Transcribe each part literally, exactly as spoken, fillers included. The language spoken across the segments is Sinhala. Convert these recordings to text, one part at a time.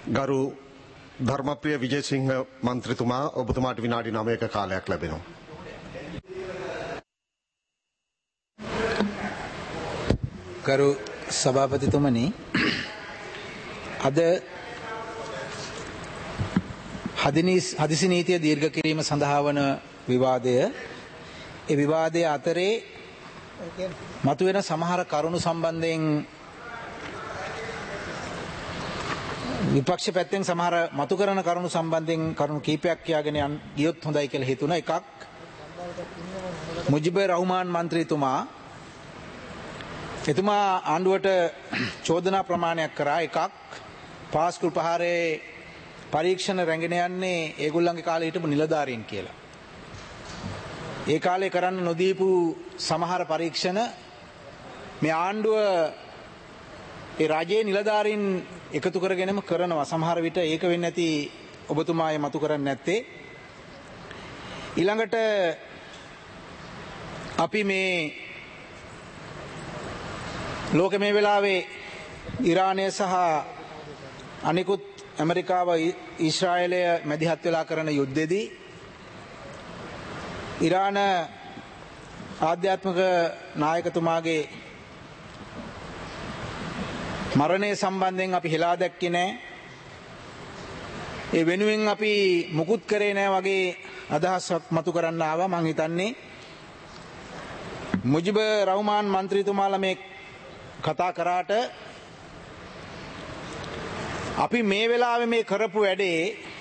ගරු ධර්මප්‍රිය විජේසිංහ මන්ත්‍රීතුමා ඔබතුමාට විනාඩි නවයක කාලයක් ලැබෙනවා. ගරු සභාපතිතුමනි, අද හදිසි නීතිය දීර්ඝ කිරීම සඳහා වන විවාදය, ඒ විවාදය අතරේ මතුවෙන සමහර කරුණු සම්බන්ධයෙන් විපක්ෂ පැත්තෙන් සමහර මතු කරන කරුණු සම්බන්ධයෙන් කරුණු කීපයක් කියාගෙන යන් ගියොත් හොඳයි කියලා හිතුණා. එකක්, මුජිබුර් රහ්මාන් මන්ත්‍රීතුමා එතුමා ආණ්ඩුවට චෝදනා ප්‍රමාණයක් කරා. එකක්, පාස්කු ප්‍රහාරයේ පරීක්ෂණ රැගෙන යන්නේ ඒගොල්ලන්ගේ කාලේ හිටපු නිලධාරීන් කියලා. ඒ කාලේ කරන්න නොදීපු සමහර පරීක්ෂණ මේ ආණ්ඩුව ඒ රජයේ නිලධාරීන් එකතු කරගෙනම කරනවා. සමහර විට ඒක වෙන්නේ නැති ඔබතුමාය මතු කරන්නේ නැත්තේ. ඊළඟට අපි මේ ලෝකෙ මේ වෙලාවේ ඉරානය සහ අනිකුත් ඇමරිකාව ඊශ්‍රායලය මැදිහත් වෙලා කරන යුද්ධෙදී ඉරාන ආධ්‍යාත්මික නායකතුමාගේ මරණය සම්බන්ධයෙන් අපි හෙලා දැක්කේ නැහැ. ඒ වෙනුවෙන් අපි මුකුත් කරේ නැහැ වගේ අදහසක් මතු කරන්න ආවා. මං හිතන්නේ මුජිබුර් රහ්මාන් මන්ත්‍රීතුමාලා මේ කතා කරාට අපි මේ වෙලාවේ මේ කරපු වැඩේ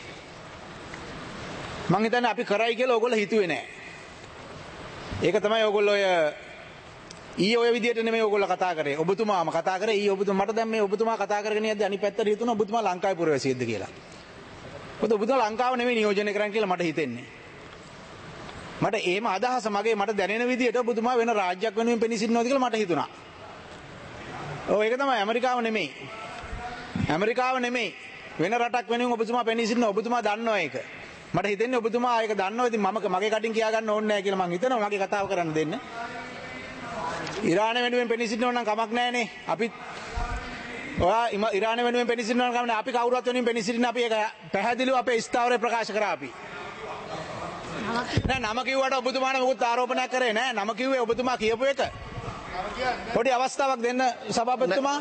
මං හිතන්නේ අපි කරයි කියලා ඕගොල්ලෝ හිතුවේ නැහැ. ඒක තමයි ඕගොල්ලෝ ඔය ඊයේ ඔය විදියට නෙමෙයි ඕගොල්ලෝ කතා කරේ. ඔබතුමාම කතා කරේ. ඊයේ ඔබතුමා මට දැන් මේ ඔබතුමා කතා කරගෙන යද්දී අනිත් පැත්තට හිතුණා ඔබතුමා ලංකාවේ පුරවැසියෙක්ද කියලා. මොකද ඔබතුමා ලංකාව නෙමෙයි නියෝජනය කරන්න කියලා මට හිතෙන්නේ. මට එහෙම අදහස මගේ මට දැනෙන විදියට ඔබතුමා වෙන රාජ්‍යයක් වෙනුවෙන් පෙනී සිටිනවද කියලා මට හිතුණා. ඔව් ඒක තමයි ඇමරිකාව නෙමෙයි. ඇමරිකාව නෙමෙයි. වෙන රටක් වෙනුවෙන් ඔබතුමා පෙනී සිටිනවා. ඔබතුමා දන්නවා ඒක. මට හිතෙන්නේ ඔබතුමා ඒක දන්නවා. ඉතින් මම මගේ කටින් කියා ගන්න ඕනේ නැහැ කියලා මං හිතනවා. මගේ කතාව කරන්න දෙන්න. ඉරාන වෙනුවෙන් පෙනී සිටිනවා නම් කමක් නැහැනේ. අපි ඔයා ඉරාන වෙනුවෙන් පෙනී සිටිනවා නම් කමක් නැහැ. අපි කවුරුත් වෙනුවෙන් පෙනී සිටින අපි ඒක පැහැදිලිව අපේ ස්ථාවරය ප්‍රකාශ කරා අපි. නෑ නම කිව්වට ඔබතුමාට මොකුත් ආරෝපණයක් කරේ නෑ. නම කිව්වේ ඔබතුමා කියපු එක. පොඩි අවස්ථාවක් දෙන්න සභාපතිතුමා.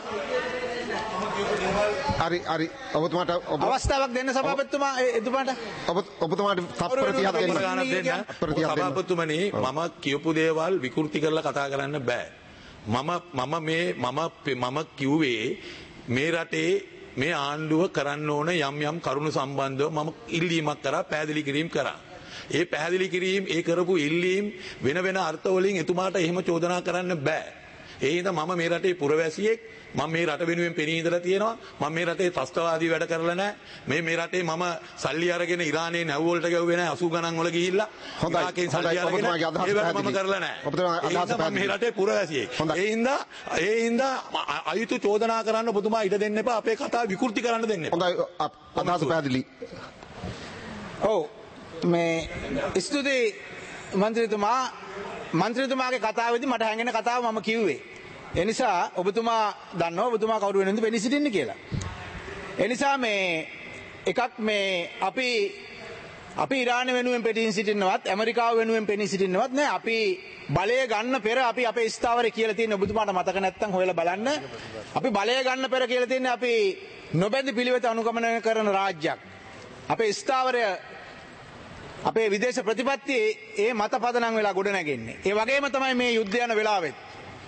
හරි හරි ඔබතුමාට අවස්ථාවක් දෙන්න සභාපතිතුමා එතුමාට. ඔබ ඔබතුමාට තත්පර තිහක් දෙන්න. සභාපතිතුමනි, මම කියපු දේවල් විකෘති කරලා කතා කරන්න බෑ. මම මම මේ මම මම කිව්වේ මේ රටේ මේ ආණ්ඩුව කරන්න ඕන යම් යම් කරුණු සම්බන්ධව මම ඉල්ලීමක් කරා, පැහැදිලි කිරීම කරා. ඒ පැහැදිලි කිරීම, ඒ කරපු ඉල්ලීම් වෙන වෙන අර්ථ වලින් එතුමාට එහෙම චෝදනා කරන්න බෑ. ඒ හින්දා මම මේ රටේ පුරවැසියෙක්. මම මේ රට වෙනුවෙන් පෙනී ඉඳලා තියෙනවා. මම මේ රටේ ත්‍රස්තවාදී වැඩ කරලා නැහැ. මේ මේ රටේ මම සල්ලි අරගෙන ඉරානයේ නැව් වලට ගැව්වේ නැහැ. අසූ ගණන් වල ගිහිල්ලා. හොඳයි. සල්ලි අරගෙන ඒක මම කරලා නැහැ. ඔබතුමාගේ අදහස පැහැදිලි. මේ රටේ පුරවැසියෙක්. ඒ හින්දා ඒ හින්දා අයුතු චෝදනා කරන්න ඔබතුමා ඉඩ දෙන්න එපා. අපේ කතාව විකෘති කරන්න දෙන්න එපා. හොඳයි. අදහස පැහැදිලි. ඔව්. මේ ස්තුතියි මන්ත්‍රීතුමා. මන්ත්‍රීතුමාගේ කතාවේදී මට හැංගෙන කතාව මම කිව්වේ. ඒ නිසා ඔබතුමා දන්නවා ඔබතුමා කවුරු වෙනුවෙන්ද පෙනී සිටින්නේ කියලා. ඒ නිසා මේ එකක් මේ අපි අපි ඉරාන වෙනුවෙන් පෙනී සිටින්නවත් ඇමරිකාව වෙනුවෙන් පෙනී සිටින්නවත් නෑ. අපි බලය ගන්න පෙර අපි අපේ ස්ථාවරය කියලා තියෙන ඔබතුමාට මතක නැත්නම් හොයලා බලන්න. අපි බලය ගන්න පෙර කියලා තියෙන්නේ අපි නොබැඳි පිළිවෙත අනුගමනය කරන රාජ්‍යයක්. අපේ ස්ථාවරය අපේ විදේශ ප්‍රතිපත්තියේ ඒ මත පදනම් වෙලා ගොඩ නැගෙන්නේ. ඒ වගේම තමයි මේ යුද්ධ යන වෙලාවෙත්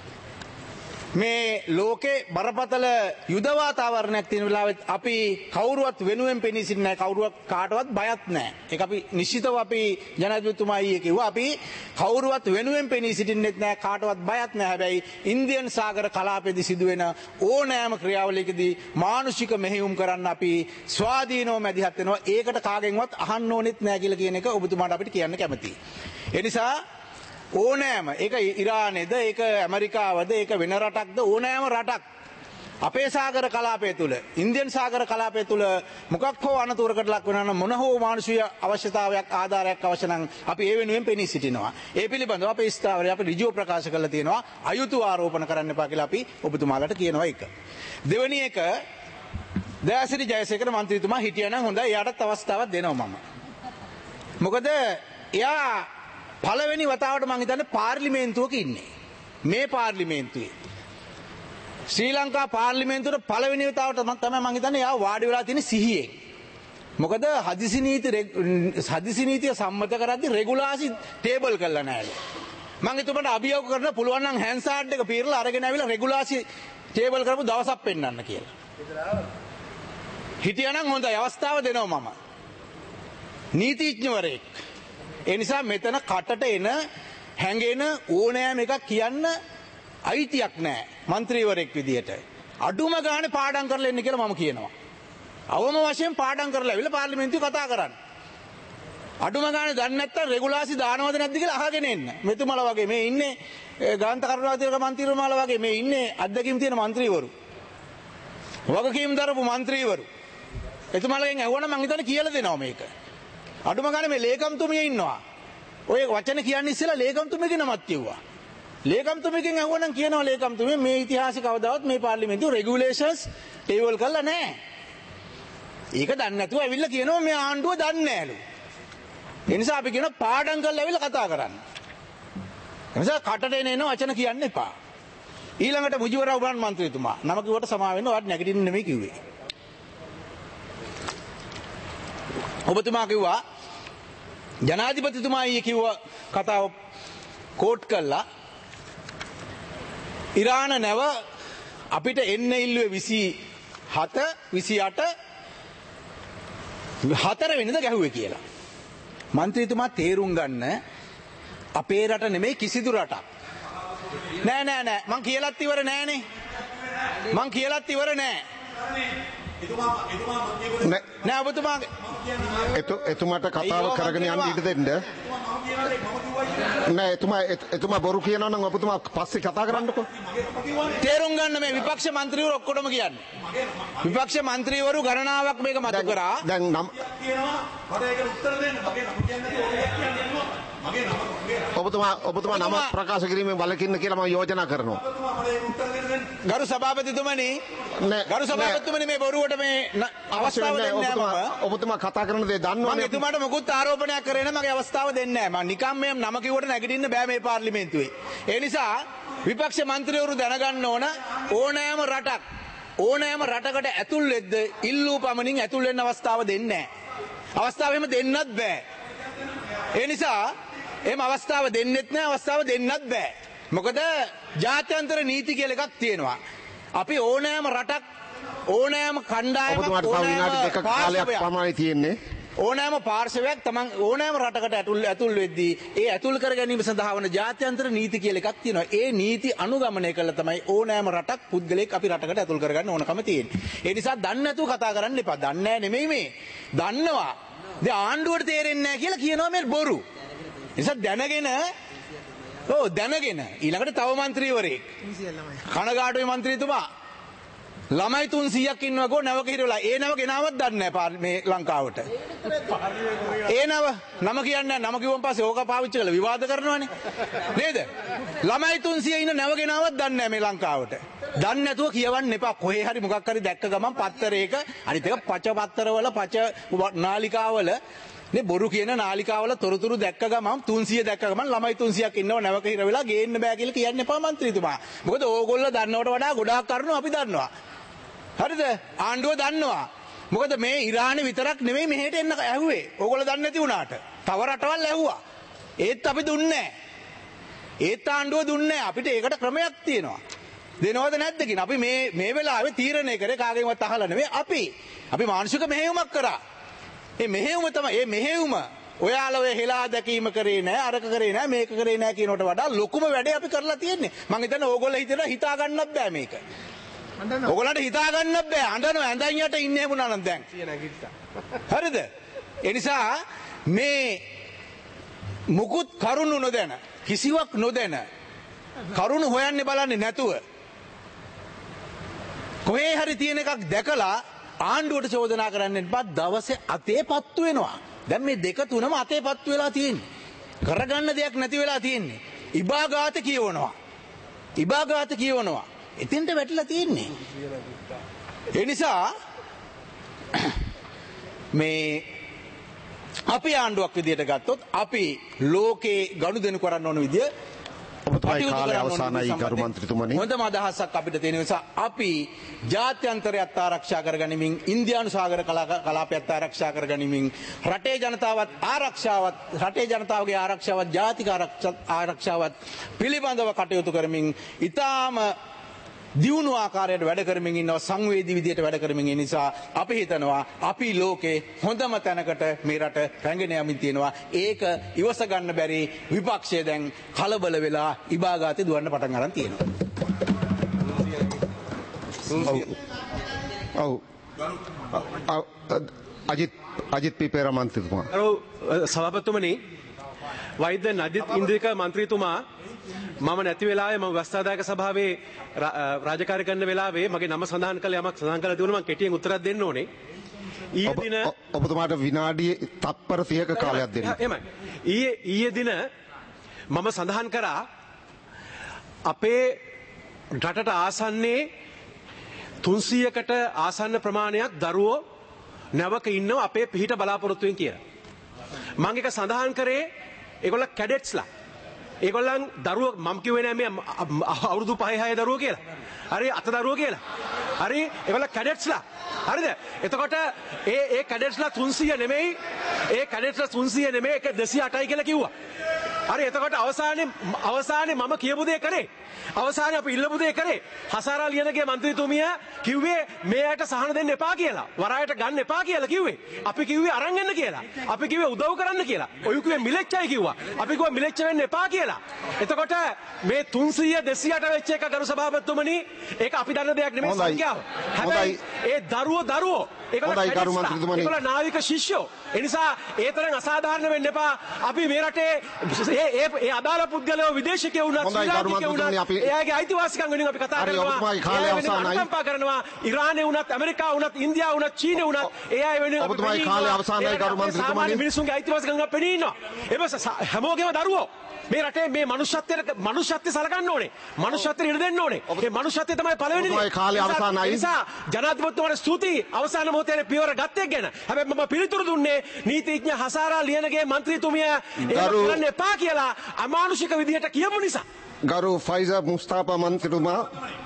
මේ ලෝකේ බරපතල යුද වාතාවරණයක් තියෙන වෙලාවෙත් අපි කවුරුවත් වෙනුවෙන් පෙනී සිටින්නේ නැහැ. කවුරුවත් කාටවත් බයත් නැහැ. ඒක අපි නිශ්චිතව අපි ජනාධිපතිතුමා ඊයේ කිව්වා අපි කවුරුවත් වෙනුවෙන් පෙනී සිටින්නෙත් නැහැ. කාටවත් බයත් නැහැ. හැබැයි ඉන්දියන් සාගර කලාපයේදී සිදුවෙන ඕනෑම ක්‍රියාවලියකදී මානුෂික මෙහෙයුම් කරන්න අපි ස්වාධීනව මැදිහත් වෙනවා. ඒකට කාගෙන්වත් අහන්න ඕනෙත් නැහැ කියලා කියන එක ඔබතුමාට අපිට කියන්න කැමතියි. ඒ නිසා ඕනෑම ඒක ඉරානේද ඒක ඇමරිකාවද ඒක වෙන රටක්ද ඕනෑම රටක් අපේ සාගර කලාපය තුළ ඉන්දියන් සාගර කලාපය තුළ මොකක් හෝ අනතුරකට ලක් වෙනවා නම් මොන හෝ මානුෂීය අවශ්‍යතාවයක් ආධාරයක් අවශ්‍ය නම් අපි ඒ වෙනුවෙන් පෙනී සිටිනවා. ඒ පිළිබඳව අපේ ස්ථාවරය අපි ඍජුව ප්‍රකාශ කරලා තියෙනවා. අයුතු ආරෝපණ කරන්න එපා කියලා අපි ඔබතුමාලට කියනවා. එක දෙවෙනි එක දයාසිරි ජයසේකර මන්ත්‍රීතුමා හිටියනම් හොඳයි. එයාටත් අවස්ථාවක් දෙනවා මම. මොකද එයා පළවෙනි වතාවට මං හිතන්නේ පාර්ලිමේන්තුවක ඉන්නේ. මේ පාර්ලිමේන්තුවේ ශ්‍රී ලංකා පාර්ලිමේන්තුවේ පළවෙනි වතාවට තමයි මං හිතන්නේ එයා වාඩි වෙලා තියෙන සිහියෙන්. මොකද හදිසි නීති හදිසි නීතිය සම්මත කරද්දී රෙගුලාසි ටේබල් කරලා නැහැ. මං එතුමට අභියෝග කරන පුළුවන් නම් හැන්සාඩ් එක පීරලා අරගෙන ආවිලා රෙගුලාසි ටේබල් කරපු දවසක් පෙන්නන්න කියලා. හිටියනම් හොඳයි අවස්ථාව දෙනවා මම. නීතිඥවරයෙක්. ඒ නිසා මෙතන කටට එන හැංගෙන ඕනෑම එකක් කියන්න අයිතියක් නැහැ മന്ത്രിවරයෙක් විදියට. අඩුම ගානේ පාඩම් කරලා එන්න කියලා මම කියනවා. අවම වශයෙන් පාඩම් කරලා ඇවිල්ලා පාර්ලිමේන්තුවේ කතා කරන්න. අඩුම ගානේ දන්නේ නැත්තම් රෙගුලාසි දානවද නැද්ද කියලා අහගෙන එන්න. මෙතුමලා වගේ මේ ඉන්නේ ගාන්ත කරුණාතිලක මන්ත්‍රීවරුමාලා වගේ මේ ඉන්නේ අත්දැකීම් තියෙන മന്ത്രിවරු. වගකීම් දරපු മന്ത്രിවරු. එතුමාලගෙන් ඇහුවනම් මං හිතන්නේ කියලා දෙනවා මේක. අඩුම ගානේ මේ ලේකම්තුමිය ඉන්නවා. ඔය වචන කියන්නේ ඉස්සෙල්ලා ලේකම්තුමියගේ නමක් කිව්වා. ලේකම්තුමියගෙන් ඇහුවනම් කියනවා ලේකම්තුමිය මේ ඉතිහාසෙ කවදාවත් මේ පාර්ලිමේන්තුවේ රෙගියුලේෂන්ස් ටේබල් කරලා නැහැ. ඒක දන්නේ නැතුව ඇවිල්ලා කියනවා මේ ආණ්ඩුව දන්නේ නැහැලු. ඒ නිසා අපි කියනවා පාඩම් කරලා ඇවිල්ලා කතා කරන්න. ඒ නිසා කටට එන එන වචන කියන්න එපා. ඊළඟට මුජිවර උපන් මන්ත්‍රීතුමා නම කිව්වට සමා වෙන්න ඔයාට නැගිටින්න නෙමෙයි කිව්වේ. ඔබතුමා කිව්වා ජනාධිපතිතුමා ඊයේ කිව්ව කතාව කෝට් කළා ඉරාන නැව අපිට එන්න ඉල්ලුවේ විසි හත විසි අට හතර වෙනිදා ගැහුවේ කියලා. මන්ත්‍රීතුමා තේරුම් ගන්න අපේ රට නෙමෙයි කිසිදු රටක්. නෑ නෑ නෑ මං කියලාත් ඉවර නෑනේ. මං කියලාත් ඉවර නෑ. නෑ ඔබතුමා එතුමාට කතාව කරගෙන යන්න ඉඩ දෙන්න. නෑ එතුමා එතුමා බොරු කියනවා නම් ඔබතුමා පස්සේ කතා කරන්නකෝ. තේරුම් ගන්න මේ විපක්ෂ මන්ත්‍රීවරු ඔක්කොටම කියන්නේ. විපක්ෂ මන්ත්‍රීවරු ගණනාවක් මේක මතු කරා. දැන් නම් ඔබතුමා ඔබතුමා නම ප්‍රකාශ කිරීමෙන් වළකින්න කියලා මම යෝජනා කරනවා. ගරු සභාපතිතුමනි ගරු සභාපතිතුමනි මේ බොරුවට මේ අවස්ථාව දෙන්නේ නැහැ මම. ඔබතුමා කතා කරන දේ දන්නවනේ. මම එතුමාට මොකුත් ආරෝපණයක් කරේ නැහැ. මගේ අවස්ථාව දෙන්නේ නැහැ. මම නිකම් මේ නම කිව්වට නැගිටින්න බෑ මේ පාර්ලිමේන්තුවේ. ඒ නිසා විපක්ෂ මන්ත්‍රීවරු දැනගන්න ඕන ඕනෑම රටක් ඕනෑම රටකට ඇතුල් වෙද්ද ඉල්ලූ පමණින් ඇතුල් වෙන්න අවස්ථාව දෙන්නේ නැහැ. අවස්ථාව එහෙම දෙන්නත් බෑ. ඒ නිසා එහෙම අවස්ථාව දෙන්නෙත් නැහැ අවස්ථාව දෙන්නත් බෑ. මොකද ජාත්‍යන්තර නීති කියලා එකක් තියෙනවා. අපි ඕනෑම රටක් ඕනෑම කණ්ඩායමක් ඕනෑම පාර්ශවයක් තමන් ඕනෑම රටකට ඇතුල් ඇතුල් වෙද්දී ඒ ඇතුල් කර ගැනීම සඳහා වන ජාත්‍යන්තර නීති කියලා එකක් තියෙනවා. ඒ නීති අනුගමනය කළා තමයි ඕනෑම රටක් පුද්ගලයෙක් අපි රටකට ඇතුල් කරගන්න ඕනකම තියෙන්නේ. ඒ නිසා දන්නේ නැතුව කතා කරන්න එපා. දන්නේ නැහැ නෙමෙයි මේ. දන්නවා. දැන් ආණ්ඩුවට තේරෙන්නේ නැහැ කියලා කියනවා මේ බොරු. නිසා දැනගෙන ඔව් දැනගෙන ඊළඟට තව മന്ത്രിවරයෙක් කනගාටුවේ മന്ത്രിතුමා ළමයි තුන්සීයක් ඉන්නවකෝ නැවක හිරවලා ඒ නැව ගෙනාවත් දන්නේ නැහැ මේ ලංකාවට. ඒ නැව නම කියන්නේ නම කිව්වන් පස්සේ ඕක පාවිච්චි කරලා විවාද කරනවානේ. නේද? ළමයි තුන්සීය ඉන්න නැව ගෙනාවත් දන්නේ නැහැ මේ ලංකාවට. දන්නේ නැතුව කියවන්න එපා. කොහේ හරි මොකක් හරි දැක්ක ගමන් පත්තරයක අනිත් එක පච පත්තරවල පච නාලිකාවල නේ බොරු කියන නාලිකාවල තොරතුරු දැක්ක ගමන් තුන්සීය දැක්ක ගමන් ළමයි තුන්සීයක් ඉන්නව නැවක හිර වෙලා ගේන්න බෑ කියලා කියන්න එපා മന്ത്രിතුමා. මොකද ඕගොල්ලෝ දන්නවට වඩා ගොඩාක් කරුණු අපි දන්නවා. හරිද? ආණ්ඩුව දන්නවා. මොකද මේ ඉරානයේ විතරක් නෙමෙයි මෙහෙට එන්න ඇහුවේ. ඕගොල්ලෝ දන්නේ නැති වුණාට. තව රටවල් ඇහුවා. ඒත් අපි දුන්නේ නැහැ. ඒත් ආණ්ඩුව දුන්නේ නැහැ. අපිට ඒකට ක්‍රමයක් තියෙනවා. දෙනවද නැද්ද කියන අපි මේ මේ වෙලාවේ තීරණය කරේ කාගෙන්වත් අහලා නෙමෙයි අපි. අපි මානසික මෙහෙයුමක් කරා. මේ මෙහෙයුම තමයි මේ මෙහෙයුම ඔයාලා ඔය හෙලා දැකීම කරේ නෑ අරක කරේ නෑ මේක කරේ නෑ කියනකට වඩා ලොකුම වැඩේ අපි කරලා තියෙන්නේ. මම හිතන්නේ ඕගොල්ලෝ හිතනවා හිතා ගන්නත් බෑ මේක. ඕගොල්ලන්ට හිතා ගන්නත් බෑ. අඬනවා ඇඳන් යට ඉන්නේ වුණා නම් දැන්. හරිද? ඒ නිසා මේ මුකුත් කරුණු නොදැන කිසිවක් නොදැන කරුණු හොයන්නේ බලන්නේ නැතුව කොහේ හරි තියෙන එකක් දැකලා ආණ්ඩුවට චෝදනා කරන්න එපා. දවසේ අතේ පත්තු වෙනවා. දැන් මේ දෙක තුනම අතේ පත්තු වෙලා තියෙන්නේ. කරගන්න දෙයක් නැති වෙලා තියෙන්නේ. ඉබාගාත කියවනවා. ඉබාගාත කියවනවා. එතෙන්ට වැටිලා තියෙන්නේ. ඒ නිසා මේ අපි ආණ්ඩුවක් විදියට ගත්තොත් අපි ලෝකේ ගනුදෙනු කරන්න ඕන විදිය ඔබතුමාගේ කාලය අවසానයි ගරු මන්ත්‍රීතුමනි. හොඳම අදහසක් අපිට තියෙන නිසා අපි ජාත්‍යන්තරයත් ආරක්ෂා කරගනිමින් ඉන්දියානු සාගර කලාපයත් ආරක්ෂා කරගනිමින් රටේ ජනතාවත් ආරක්ෂාවත් රටේ ජනතාවගේ ආරක්ෂාවත් ජාතික ආරක්ෂාවත් පිළිබඳව කටයුතු කරමින් ඊටාම දියුණු ආකාරයට වැඩ කරමින් ඉන්නවා සංවේදී විදියට වැඩ කරමින් ඉන්න නිසා අපි හිතනවා අපි ලෝකේ හොඳම තැනකට මේ රට රැගෙන යමින් තියෙනවා ඒක ඉවස ගන්න බැරි විපක්ෂය දැන් කලබල වෙලා ඉබාගාතේ දුවන්න පටන් ගන්න තියෙනවා. ඔව්. අජිත් අජිත් පීපේර මන්ත්‍රීතුමා. සභාපතිතුමනි වෛද්‍ය නදිත් ඉන්ද්‍රික මන්ත්‍රීතුමා මම නැති වෙලාවේ මම ව්‍යවස්ථාදායක සභාවේ රාජකාරී කරන වෙලාවේ මගේ නම සඳහන් කළ යමක් සඳහන් කළා තිබුණා මම කෙටියෙන් උත්තරයක් දෙන්න ඕනේ. ඊයේ දින ඔබතුමාට විනාඩි තත්පර තිහක කාලයක් දෙන්න. එහෙමයි. ඊයේ ඊයේ දින මම සඳහන් කරා අපේ රටට ආසන්නයේ තුන්සීයකට ආසන්න ප්‍රමාණයක් දරුවෝ නැවක ඉන්නවා අපේ පිහිට බලාපොරොත්තුවෙන් කියලා. මම එක සඳහන් කරේ ඒගොල්ලෝ කැඩෙට්ස්ලා ඒගොල්ලන් දරුවෝ මම කිව්වේ නෑ මේ අවුරුදු පහ හය දරුවෝ කියලා. හරි අත දරුවෝ කියලා. හරි ඒගොල්ලෝ කැඩෙට්ස්ලා. හරිද? එතකොට ඒ ඒ කැඩෙට්ස්ලා තුන්සීය නෙමෙයි ඒ කැඩෙට්ස්ලා තුන්සීය නෙමෙයි ඒක දෙසිය අටයි කියලා කිව්වා. හරි එතකොට අවසානයේ අවසානයේ මම කියපු දේ කරේ. අවසානයේ අපි ඉල්ලපු දේ කරේ. හසාරා ලියනගේ മന്ത്രിතුමිය කිව්වේ මේ අයට සහන දෙන්න එපා කියලා. වරායට ගන්න එපා කියලා කිව්වේ. අපි කිව්වේ අරන් එන්න කියලා. අපි කිව්වේ උදව් කරන්න කියලා. ඔයු කිව්වේ මිලෙච්චයි කිව්වා. අපි කිව්වා මිලෙච්ච වෙන්න එපා කියලා. එතකොට මේ තුන්සීය දෙසිය අට වෙච්ච එක ගරු සභාපතිතුමනි ඒක අපි දන්න දෙයක් නෙමෙයි සංඛ්‍යාව. හැබැයි ඒ දරුවෝ දරුවෝ ඒගොල්ලෝ නාවික ශිෂ්‍යෝ. ඒ නිසා ඒ තරම් අසාධාරණ වෙන්න එපා. අපි මේ රටේ ඒ ඒ අදාළ පුද්ගලයෝ විදේශිකයෝ වුණත් ශ්‍රීලාංකිකයෝ වුණත් එයාගේ අයිතිවාසිකම් වෙනුවෙන් අපි කතා කරනවා. කම්පා කරනවා. ඉරානයේ වුණත් ඇමරිකාව වුණත් ඉන්දියාව වුණත් චීනය වුණත් ඒ අය වෙනුවෙන් ඔබතුමාගේ කාලය අවසానයි ගරු මන්ත්‍රීතුමනි. මිනිසුන්ගේ අයිතිවාසිකම් අප පෙනී ඉන්නවා. එබස හැමෝගෙම දරුවෝ මේ රටේ මේ මනුෂ්‍යත්වයට මනුෂ්‍යත්වය සලකන්න ඕනේ. මනුෂ්‍යත්වයට ඉඩ දෙන්න ඕනේ. මේ මනුෂ්‍යත්වය තමයි පළවෙනි දේ. ඔබතුමාගේ කාලය අවසానයි. ඒ නිසා ජනාධිපතිතුමාට ස්තුතියි අවසාන මොහොතේ පියවර ගත්තේ ගැන. හැබැයි මම පිළිතුරු දුන්නේ නීතිඥ හසාරා ලියනගේ මන්ත්‍රීතුමිය ඒක කරන්න එපා කියලා අමානුෂික විදිහට කියපු නිසා. ගරු ෆයිසර් මුස්තාෆා මන්ත්‍රීතුමා.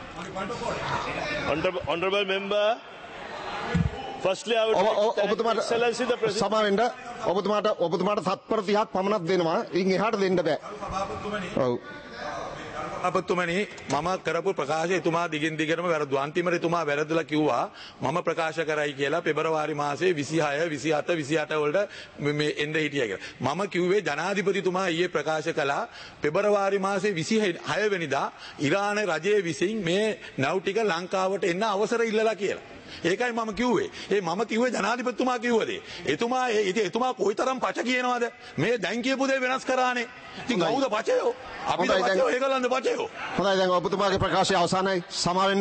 Honorable member, firstly I would like to thank Excellency the President. සමාවෙන්න ඔබතුමාට ඔබතුමාට තත්පර තිහක් පමණක් දෙනවා. ඉන් එහාට දෙන්න බෑ. ඔව්. අපතුමනි මම කරපු ප්‍රකාශය එතුමා දිගින් දිගටම වැරදු. අන්තිමට එතුමා වැරදිලා කිව්වා මම ප්‍රකාශ කරයි කියලා පෙබරවාරි මාසයේ විසිහය විසිහත විසිඅට වලට මේ එන්න හිටියා කියලා. මම කිව්වේ ජනාධිපතිතුමා ඊයේ ප්‍රකාශ කළා පෙබරවාරි මාසයේ විසිහය වෙනිදා ඉරාන රජයේ විසින් මේ නැව් ටික ලංකාවට එන්න අවසර ඉල්ලලා කියලා. ඒකයි මම කිව්වේ. ඒ මම කිව්වේ ජනාධිපතිතුමා කිව්වද? එතුමා ඒ ඉතින් එතුමා කොයිතරම් පච කියනවද? මේ දැන් කියපු දේ වෙනස් කරානේ. ඉතින් කවුද පචයෝ? අපිද පචයෝ ඒගොල්ලන්ද පචයෝ? හොඳයි දැන් ඔබතුමාගේ ප්‍රකාශය අවසానයි. සමාවෙන්න